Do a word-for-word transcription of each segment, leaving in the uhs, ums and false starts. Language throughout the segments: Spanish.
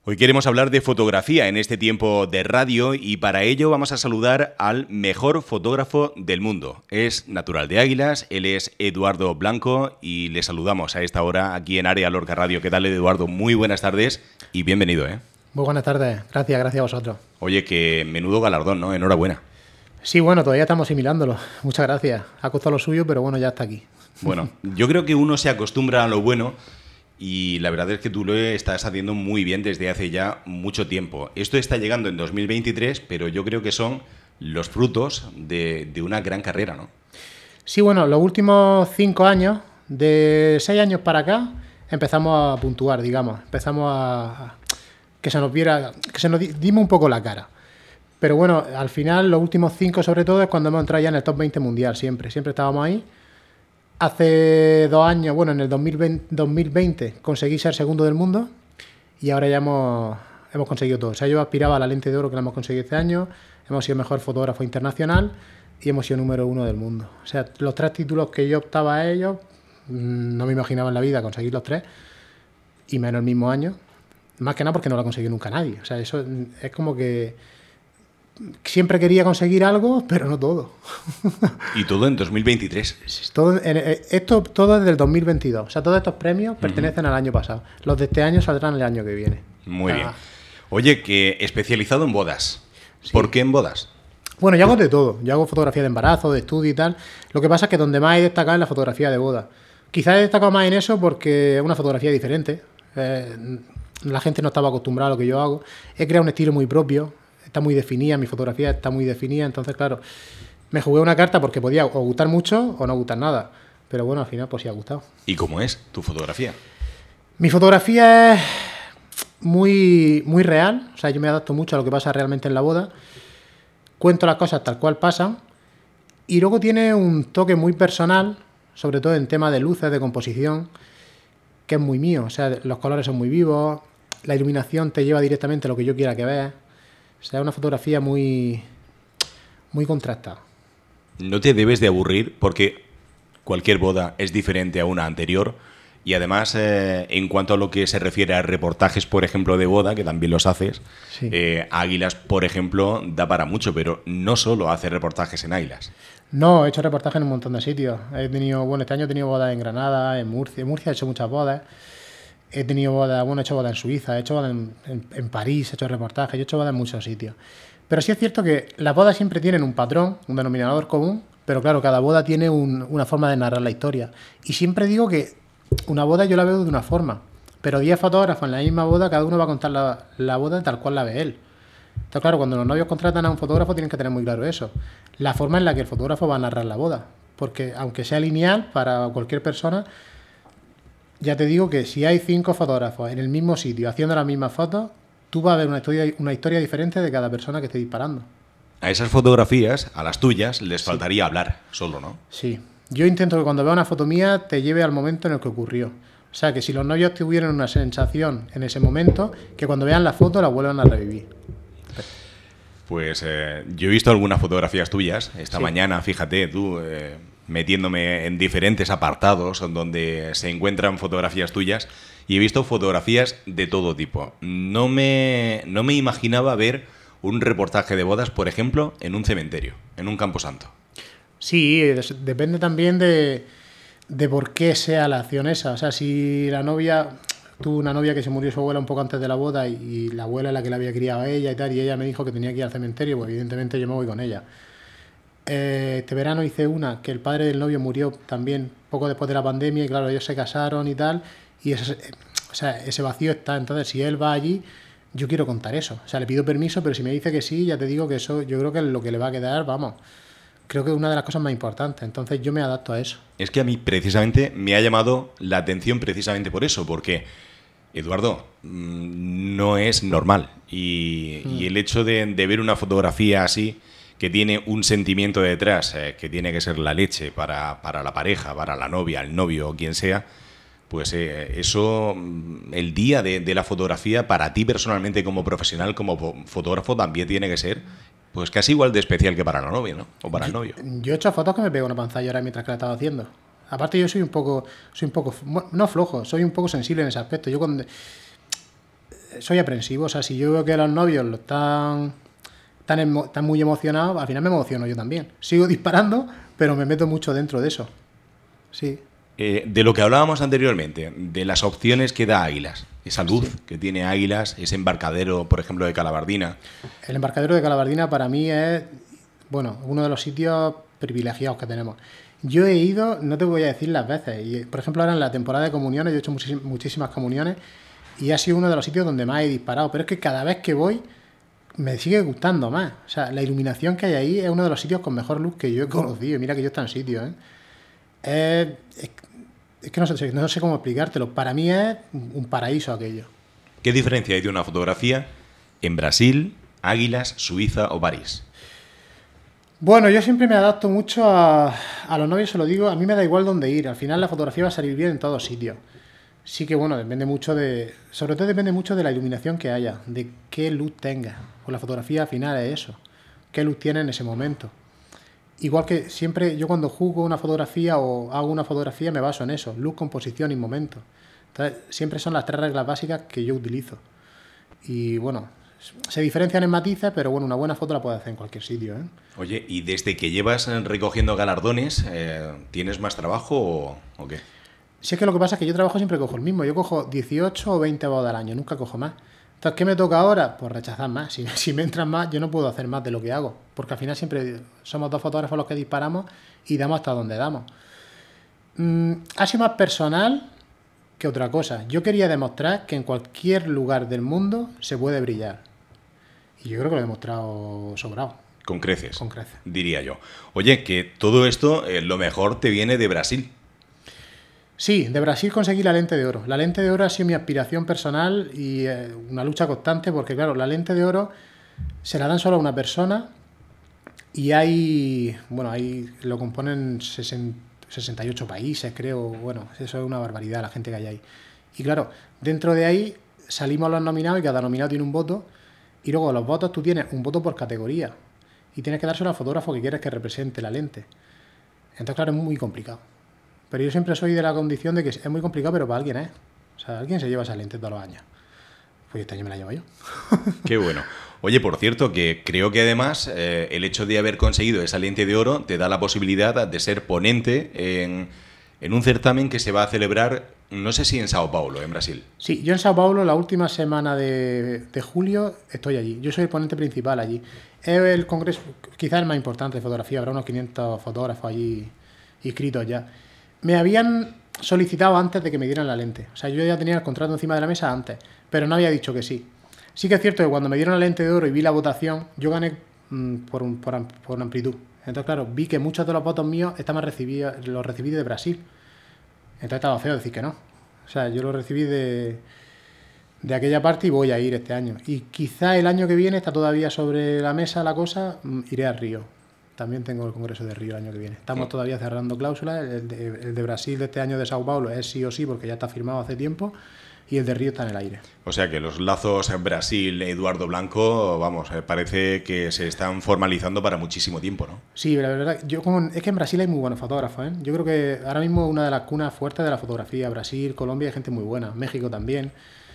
Hoy queremos hablar de fotografía en este tiempo de radio y para ello vamos a saludar al mejor fotógrafo del mundo. Es natural de Águilas, él es Eduardo Blanco y le saludamos a esta hora aquí en Área Lorca Radio. ¿Qué tal, Eduardo? Muy buenas tardes y bienvenido, ¿eh? Muy buenas tardes, gracias, gracias a vosotros. Oye, que menudo galardón, ¿no? Enhorabuena. Sí, bueno, todavía estamos asimilándolo. Muchas gracias. Ha costado lo suyo, pero bueno, ya está aquí. Bueno, yo creo que uno se acostumbra a lo bueno y la verdad es que tú lo estás haciendo muy bien desde hace ya mucho tiempo. Esto está llegando en dos mil veintitrés, pero yo creo que son los frutos de, de una gran carrera, ¿no? Sí, bueno, los últimos cinco años, de seis años para acá, empezamos a puntuar, digamos. Empezamos a que se nos viera, que se nos dimos un poco la cara. Pero bueno, al final, los últimos cinco sobre todo, es cuando hemos entrado ya en el top veinte mundial, siempre. Siempre estábamos ahí. Hace dos años, bueno, en el dos mil veinte, dos mil veinte conseguí ser segundo del mundo y ahora ya hemos, hemos conseguido todo. O sea, yo aspiraba a la lente de oro que la hemos conseguido este año, hemos sido mejor fotógrafo internacional y hemos sido número uno del mundo. O sea, los tres títulos que yo optaba a ellos, no me imaginaba en la vida conseguir los tres y menos el mismo año. Más que nada porque no lo ha conseguido nunca nadie. O sea, eso es como que siempre quería conseguir algo, pero no todo. Y todo en dos mil veintitrés. Todo, esto todo es del dos mil veintidós. O sea, todos estos premios pertenecen uh-huh. al año pasado. Los de este año saldrán el año que viene. Muy ah. bien. Oye, que especializado en bodas. Sí. ¿Por qué en bodas? Bueno, yo hago de todo. Yo hago fotografía de embarazo, de estudio y tal. Lo que pasa es que donde más he destacado es la fotografía de boda. Quizás he destacado más en eso porque es una fotografía diferente. Eh, la gente no estaba acostumbrada a lo que yo hago. He creado un estilo muy propio. Está muy definida, mi fotografía está muy definida, entonces claro, me jugué una carta porque podía o gustar mucho o no gustar nada, pero bueno, al final pues sí ha gustado. ¿Y cómo es tu fotografía? Mi fotografía es muy, muy real, o sea, yo me adapto mucho a lo que pasa realmente en la boda, cuento las cosas tal cual pasan y luego tiene un toque muy personal, sobre todo en tema de luces, de composición, que es muy mío, o sea, los colores son muy vivos, la iluminación te lleva directamente a lo que yo quiera que veas. O sea, es una fotografía muy, muy contrastada. No te debes de aburrir porque cualquier boda es diferente a una anterior y además eh, en cuanto a lo que se refiere a reportajes, por ejemplo, de boda, que también los haces, sí. eh, Águilas, por ejemplo, da para mucho, pero no solo hace reportajes en Águilas. No, he hecho reportajes en un montón de sitios. He tenido, bueno, este año he tenido bodas en Granada, en Murcia. En Murcia he hecho muchas bodas. He tenido bodas, bueno, he hecho bodas en Suiza, he hecho bodas en, en, en París, he hecho reportajes, yo he hecho bodas en muchos sitios. Pero sí es cierto que las bodas siempre tienen un patrón, un denominador común, pero claro, cada boda tiene un, una forma de narrar la historia. Y siempre digo que una boda yo la veo de una forma, pero diez fotógrafos en la misma boda, cada uno va a contar la, la boda tal cual la ve él. Entonces, claro, cuando los novios contratan a un fotógrafo tienen que tener muy claro eso, la forma en la que el fotógrafo va a narrar la boda. Porque aunque sea lineal para cualquier persona, ya te digo que si hay cinco fotógrafos en el mismo sitio haciendo las mismas fotos, tú vas a ver una historia, una historia diferente de cada persona que esté disparando. A esas fotografías, a las tuyas, les sí. faltaría hablar solo, ¿no? Sí. Yo intento que cuando vea una foto mía te lleve al momento en el que ocurrió. O sea, que si los novios tuvieran una sensación en ese momento, que cuando vean la foto la vuelvan a revivir. Pues eh, yo he visto algunas fotografías tuyas. Esta sí. mañana, fíjate, tú... Eh... metiéndome en diferentes apartados donde se encuentran fotografías tuyas y he visto fotografías de todo tipo. No me, no me imaginaba ver un reportaje de bodas, por ejemplo, en un cementerio, en un camposanto. Sí, depende también de, de por qué sea la acción esa. O sea, si la novia, tuvo una novia que se murió su abuela un poco antes de la boda y, y la abuela es la que la había criado a ella y tal, y ella me dijo que tenía que ir al cementerio, pues evidentemente yo me voy con ella. Eh, este verano hice una que el padre del novio murió también poco después de la pandemia y claro, ellos se casaron y tal y ese, o sea, ese vacío está, entonces si él va allí yo quiero contar eso, o sea, le pido permiso, pero si me dice que sí, ya te digo que eso yo creo que es lo que le va a quedar, vamos, creo que es una de las cosas más importantes, entonces yo me adapto a eso. Es que a mí precisamente me ha llamado la atención precisamente por eso, porque Eduardo, no es normal y, mm. y el hecho de, de ver una fotografía así que tiene un sentimiento detrás, eh, que tiene que ser la leche para, para la pareja, para la novia, el novio o quien sea, pues eh, eso, el día de, de la fotografía, para ti personalmente como profesional, como fotógrafo, también tiene que ser pues casi igual de especial que para la novia, ¿no? O para yo, el novio. Yo he hecho fotos que me pego una panzalla ahora mientras que la estaba haciendo. Aparte yo soy un poco, soy un poco, no flojo, soy un poco sensible en ese aspecto. Yo cuando... soy aprensivo. O sea, si yo veo que los novios lo están, están, emo, están muy emocionados, al final me emociono yo también. Sigo disparando, pero me meto mucho dentro de eso. Sí. Eh, de lo que hablábamos anteriormente, de las opciones que da Águilas, esa luz sí. que tiene Águilas, ese embarcadero, por ejemplo, de Calabardina. El embarcadero de Calabardina para mí es, bueno, uno de los sitios privilegiados que tenemos. Yo he ido, no te voy a decir las veces, y, por ejemplo, ahora en la temporada de comuniones, yo he hecho muchísimas, muchísimas comuniones y ha sido uno de los sitios donde más he disparado, pero es que cada vez que voy me sigue gustando más. O sea, la iluminación que hay ahí es uno de los sitios con mejor luz que yo he conocido, y mira que yo he estado en sitios, ¿eh? Es, es, es que no sé, no sé cómo explicártelo. Para mí es un paraíso aquello. ¿Qué diferencia hay de una fotografía en Brasil, Águilas, Suiza o París? Bueno, yo siempre me adapto mucho a, a los novios, se lo digo, a mí me da igual dónde ir. Al final la fotografía va a salir bien en todos sitios. Sí que, bueno, depende mucho de... Sobre todo depende mucho de la iluminación que haya, de qué luz tenga. Pues la fotografía al final es eso. Qué luz tiene en ese momento. Igual que siempre yo cuando juzgo una fotografía o hago una fotografía me baso en eso, luz, composición y momento. Entonces siempre son las tres reglas básicas que yo utilizo. Y bueno, se diferencian en matices, pero bueno, una buena foto la puedes hacer en cualquier sitio, ¿eh? Oye, ¿y desde que llevas recogiendo galardones, eh, tienes más trabajo o, o qué? Si es que lo que pasa es que yo trabajo siempre cojo el mismo, yo cojo dieciocho o veinte bodas al año, nunca cojo más. Entonces, ¿qué me toca ahora? Pues rechazar más. Si, si me entran más, yo no puedo hacer más de lo que hago. Porque al final siempre somos dos fotógrafos los que disparamos y damos hasta donde damos. Mm, ha sido más personal que otra cosa. Yo quería demostrar que en cualquier lugar del mundo se puede brillar. Y yo creo que lo he demostrado sobrado. Con creces. Con creces. Diría yo. Oye, que todo esto, eh, lo mejor te viene de Brasil. Sí, de Brasil conseguí la lente de oro. La lente de oro ha sido mi aspiración personal y eh, una lucha constante porque, claro, la lente de oro se la dan solo a una persona y hay, bueno, ahí lo componen sesenta y ocho países, creo. Bueno, eso es una barbaridad la gente que hay ahí. Y claro, dentro de ahí salimos los nominados y cada nominado tiene un voto y luego los votos tú tienes un voto por categoría y tienes que dárselo al fotógrafo que quieres que represente la lente. Entonces, claro, es muy complicado. Pero yo siempre soy de la condición de que es muy complicado, pero para alguien es. O sea, alguien se lleva esa lente todos los años. Pues este año me la llevo yo. Qué bueno. Oye, por cierto, que creo que además eh, el hecho de haber conseguido esa lente de oro te da la posibilidad de ser ponente en, en un certamen que se va a celebrar, no sé si en Sao Paulo, en Brasil. Sí, yo en Sao Paulo la última semana de, de julio estoy allí. Yo soy el ponente principal allí. Es el congreso, quizás el más importante de fotografía. Habrá unos quinientos fotógrafos allí inscritos ya. Me habían solicitado antes de que me dieran la lente. O sea, yo ya tenía el contrato encima de la mesa antes, pero no había dicho que sí. Sí que es cierto que cuando me dieron la lente de oro y vi la votación, yo gané mmm, por, un, por, por amplitud. Entonces, claro, vi que muchos de los votos míos estaban recibidos, los recibí de Brasil. Entonces estaba feo decir que no. O sea, yo lo recibí de, de aquella parte y voy a ir este año. Y quizá el año que viene, está todavía sobre la mesa la cosa, iré a Río. También tengo el Congreso de Río el año que viene. Estamos todavía cerrando cláusulas. El de, el de Brasil de este año de Sao Paulo es sí o sí porque ya está firmado hace tiempo. Y el de Río está en el aire. O sea que los lazos en Brasil-Eduardo Blanco, vamos, parece que se están formalizando para muchísimo tiempo, ¿no? Sí, la verdad, yo como, es que en Brasil hay muy buenos fotógrafos, ¿eh? Yo creo que ahora mismo es una de las cunas fuertes de la fotografía. Brasil, Colombia hay gente muy buena. México también.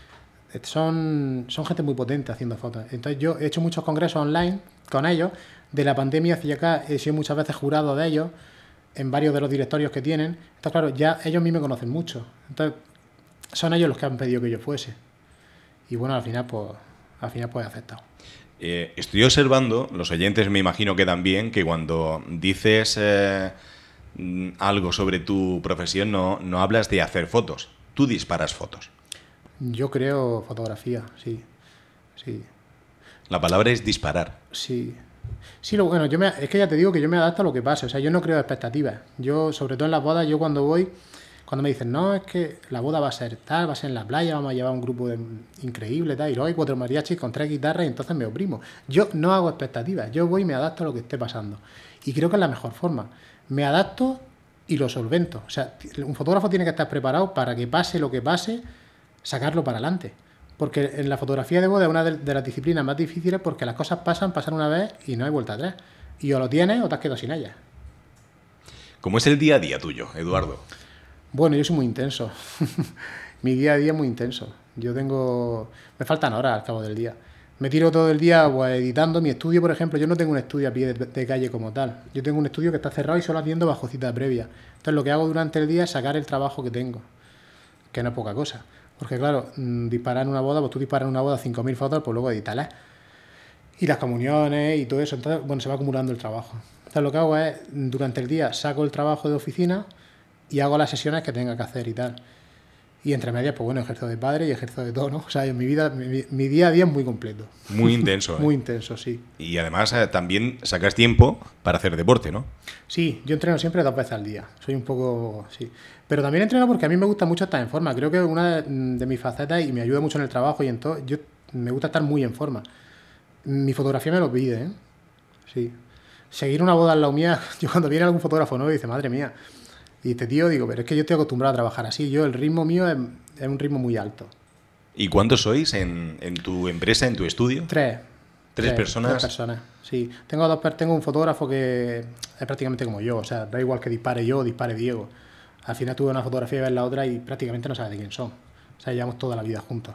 Son, son gente muy potente haciendo fotos. Entonces yo he hecho muchos congresos online con ellos. De la pandemia hacia acá he sido muchas veces jurado de ellos en varios de los directorios que tienen. Entonces, claro, ya ellos a mí me conocen mucho. Entonces, son ellos los que han pedido que yo fuese. Y bueno, al final, pues, al final, pues he aceptado. Eh, estoy observando, los oyentes me imagino que también, que cuando dices eh, algo sobre tu profesión, no, no hablas de hacer fotos. Tú disparas fotos. Yo creo fotografía, sí. Sí. La palabra es disparar. Sí. Sí, lo bueno, yo me, es que ya te digo que yo me adapto a lo que pase, o sea, yo no creo expectativas. Yo, sobre todo en las bodas, yo cuando voy, cuando me dicen, no, es que la boda va a ser tal, va a ser en la playa, vamos a llevar un grupo de, increíble, tal, y luego hay cuatro mariachis con tres guitarras y entonces me oprimo. Yo no hago expectativas, yo voy y me adapto a lo que esté pasando. Y creo que es la mejor forma. Me adapto y lo solvento. O sea, un fotógrafo tiene que estar preparado para que pase lo que pase, sacarlo para adelante. Porque en la fotografía de boda es una de, de las disciplinas más difíciles porque las cosas pasan, pasan una vez y no hay vuelta atrás. Y o lo tienes o te has quedado sin ellas. ¿Cómo es el día a día tuyo, Eduardo? Bueno, yo soy muy intenso. Mi día a día es muy intenso. Yo tengo... Me faltan horas al cabo del día. Me tiro todo el día pues, editando mi estudio, por ejemplo. Yo no tengo un estudio a pie de, de calle como tal. Yo tengo un estudio que está cerrado y solo haciendo bajo cita previa. Entonces lo que hago durante el día es sacar el trabajo que tengo, que no es poca cosa. Porque claro, mmm, disparar en una boda, pues tú disparas en una boda cinco mil fotos, pues luego editarlas. Y las comuniones y todo eso. Entonces, bueno, se va acumulando el trabajo. Entonces lo que hago es, durante el día saco el trabajo de oficina y hago las sesiones que tenga que hacer y tal. Y entre medias, pues bueno, ejerzo de padre y ejerzo de todo, ¿no? O sea, en mi vida, mi, mi día a día es muy completo. Muy intenso, ¿eh? Muy intenso, sí. Y además eh, también sacas tiempo para hacer deporte, ¿no? Sí, yo entreno siempre dos veces al día. Soy un poco... sí. Pero también entreno porque a mí me gusta mucho estar en forma. Creo que una de, de mis facetas, y me ayuda mucho en el trabajo y en todo, yo me gusta estar muy en forma. Mi fotografía me lo pide, ¿eh? Sí. Seguir una boda en la mía, yo cuando viene algún fotógrafo nuevo dice, madre mía... Y este tío, digo, pero es que yo estoy acostumbrado a trabajar así. Yo, el ritmo mío es, es un ritmo muy alto. ¿Y cuántos sois en, en tu empresa, en tu estudio? Tres. ¿Tres, tres personas? Tres personas, sí. Tengo, dos, tengo un fotógrafo que es prácticamente como yo. O sea, da igual que dispare yo o dispare Diego. Al final tuve una fotografía y ves la otra y prácticamente no sabes de quién son. O sea, llevamos toda la vida juntos.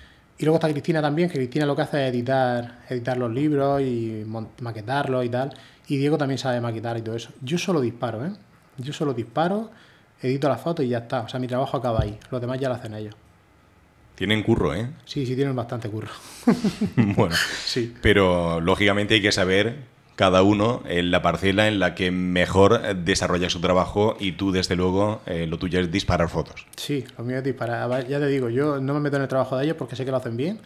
Y luego está Cristina también, que Cristina lo que hace es editar, editar los libros y maquetarlos y tal. Y Diego también sabe maquetar y todo eso. Yo solo disparo, ¿eh? Yo solo disparo, edito las fotos y ya está. O sea, mi trabajo acaba ahí. Los demás ya lo hacen ellos. Tienen curro, ¿eh? Sí, sí, tienen bastante curro. Bueno, sí. Pero lógicamente hay que saber cada uno en la parcela en la que mejor desarrolla su trabajo y tú, desde luego, eh, lo tuyo es disparar fotos. Sí, lo mío es disparar. Ver, ya te digo, yo no me meto en el trabajo de ellos porque sé que lo hacen bien.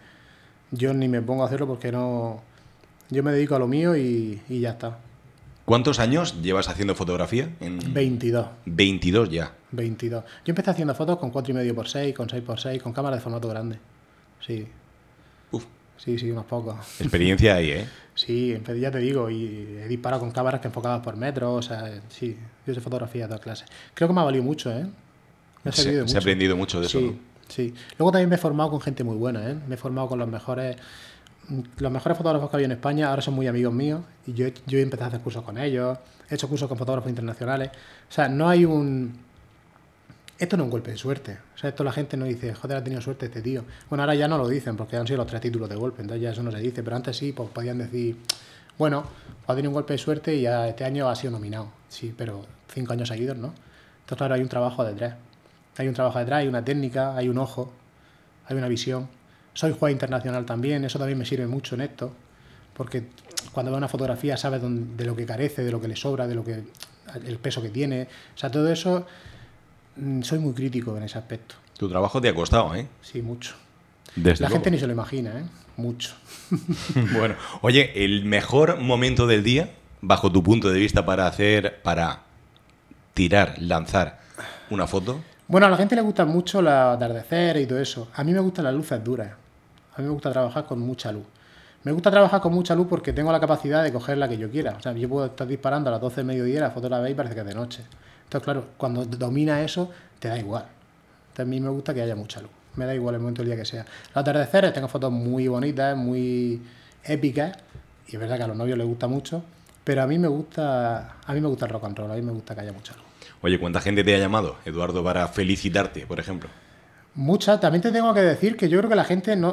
Yo ni me pongo a hacerlo porque no... Yo me dedico a lo mío y, y ya está. ¿Cuántos años llevas haciendo fotografía? En... veintidós. veintidós ya. veintidós. Yo empecé haciendo fotos con cuatro y medio por seis, con seis por seis, con cámaras de formato grande. Sí. Uf. Sí, sí, unos pocos. Experiencia ahí, ¿eh? Sí, ya te digo, y he disparado con cámaras que enfocadas por metro, o sea, sí, yo sé fotografía de todas clases. Creo que me ha valido mucho, ¿eh? Me ha se, servido mucho. Se ha aprendido mucho de eso, sí, ¿no? Sí. Luego también me he formado con gente muy buena, ¿eh? Me he formado con los mejores... Los mejores fotógrafos que había en España ahora son muy amigos míos y yo, yo he empezado a hacer cursos con ellos, he hecho cursos con fotógrafos internacionales. O sea, no hay un... Esto no es un golpe de suerte. O sea, esto la gente no dice, joder, ha tenido suerte este tío. Bueno, ahora ya no lo dicen porque han sido los tres títulos de golpe, entonces ya eso no se dice. Pero antes sí, pues podían decir, bueno, pues ha tenido un golpe de suerte y ya este año ha sido nominado. Sí, pero cinco años seguidos, ¿no? Entonces, claro, hay un trabajo detrás. Hay un trabajo detrás, hay una técnica, hay un ojo, hay una visión. Soy juez internacional también, eso también me sirve mucho en esto, porque cuando veo una fotografía sabes de lo que carece, de lo que le sobra, de lo que el peso que tiene. O sea, todo eso, soy muy crítico en ese aspecto. Tu trabajo te ha costado, ¿eh? Sí, mucho. Desde La luego. gente ni se lo imagina, ¿eh? Mucho. Bueno, oye, el mejor momento del día, bajo tu punto de vista, para hacer, para tirar, lanzar una foto. Bueno, a la gente le gustan mucho los atardeceres y todo eso. A mí me gustan las luces duras. A mí me gusta trabajar con mucha luz. Me gusta trabajar con mucha luz porque tengo la capacidad de coger la que yo quiera. O sea, yo puedo estar disparando a las doce del mediodía y la foto la veis y parece que es de noche. Entonces, claro, cuando domina eso, te da igual. Entonces, a mí me gusta que haya mucha luz. Me da igual el momento del día que sea. Los atardeceres, tengo fotos muy bonitas, muy épicas. Y es verdad que a los novios les gusta mucho. Pero a mí me gusta, a mí me gusta el rock and roll. A mí me gusta que haya mucha luz. Oye, ¿cuánta gente te ha llamado, Eduardo, para felicitarte, por ejemplo? Mucha. También te tengo que decir que yo creo que la gente no,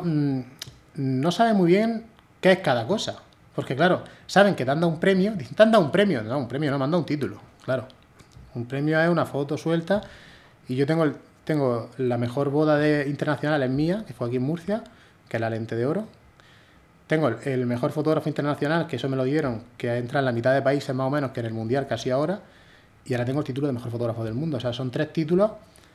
no sabe muy bien qué es cada cosa. Porque, claro, saben que te han dado un premio. Dicen, te han dado un premio. No, un premio no, me han dado un título. Claro. Un premio es una foto suelta. Y yo tengo, el, tengo la mejor boda de, internacional es mía, que fue aquí en Murcia, que es la Lente de Oro. Tengo el, el mejor fotógrafo internacional, que eso me lo dieron, que entra en la mitad de países más o menos que en el Mundial casi ahora. Y ahora tengo el título de mejor fotógrafo del mundo. O sea, son tres títulos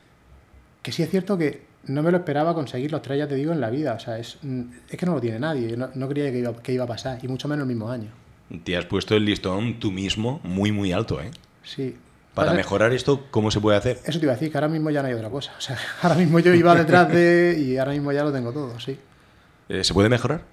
que sí es cierto que no me lo esperaba conseguir los tres, ya te digo, en la vida. O sea, es, es que no lo tiene nadie. No, no creía que iba, que iba a pasar, y mucho menos el mismo año. Te has puesto el listón tú mismo muy, muy alto, ¿eh? Sí. Para mejorar esto, ¿cómo se puede hacer? Eso te iba a decir, que ahora mismo ya no hay otra cosa. O sea, ahora mismo yo iba detrás de... y ahora mismo ya lo tengo todo, sí. Eh, ¿Se puede mejorar?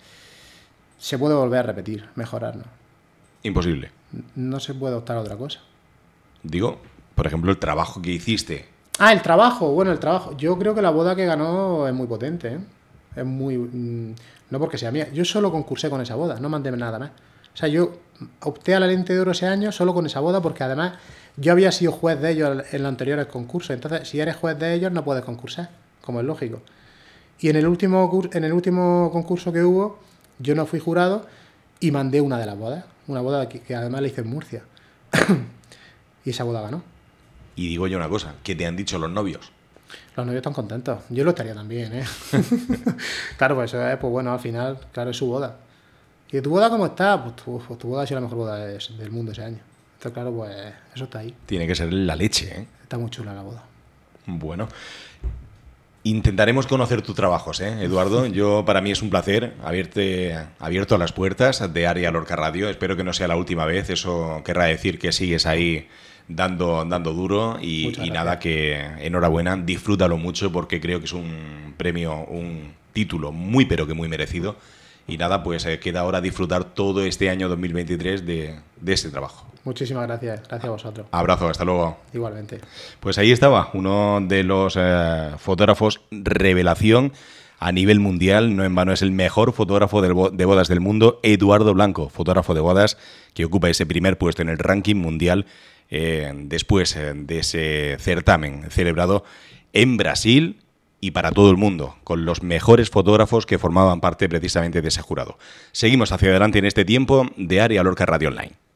Se puede volver a repetir, mejorar, ¿no? Imposible. No se puede optar a otra cosa. Digo, por ejemplo, el trabajo que hiciste. Ah, el trabajo. Bueno, el trabajo. Yo creo que la boda que ganó es muy potente, ¿eh? Es muy... Mmm, no porque sea mía. Yo solo concursé con esa boda, no mandé nada más. O sea, yo opté a la Lente de Oro ese año solo con esa boda porque además yo había sido juez de ellos en los anteriores concursos. Entonces, si eres juez de ellos, no puedes concursar, como es lógico. Y en el último cur- en el último concurso que hubo, yo no fui jurado y mandé una de las bodas. Una boda que, que además la hice en Murcia. Y esa boda ganó. Y digo yo una cosa, ¿qué te han dicho los novios? Los novios están contentos. Yo lo estaría también, ¿eh? Claro, pues eso es, pues bueno, al final, claro, es su boda. ¿Y tu boda cómo está? Pues tu, pues tu boda ha sido la mejor boda de- del mundo ese año. Entonces, claro, pues eso está ahí. Tiene que ser la leche, ¿eh? Está muy chula la boda. Bueno, intentaremos conocer tus trabajos, ¿eh, Eduardo? Yo, para mí es un placer haberte abierto las puertas de Área Lorca Radio. Espero que no sea la última vez. Eso querrá decir que sigues ahí dando, dando duro y, y nada, que enhorabuena, disfrútalo mucho porque creo que es un premio, un título muy pero que muy merecido. Y nada, pues eh, queda ahora disfrutar todo este año dos mil veintitrés de, de este trabajo. Muchísimas gracias. Gracias a vosotros. Abrazo, hasta luego. Igualmente. Pues ahí estaba, uno de los eh, fotógrafos revelación a nivel mundial. No en vano es el mejor fotógrafo de, bo- de bodas del mundo, Eduardo Blanco, fotógrafo de bodas, que ocupa ese primer puesto en el ranking mundial eh, después eh, de ese certamen celebrado en Brasil y para todo el mundo, con los mejores fotógrafos que formaban parte precisamente de ese jurado. Seguimos hacia adelante en este tiempo de Área Lorca Radio Online.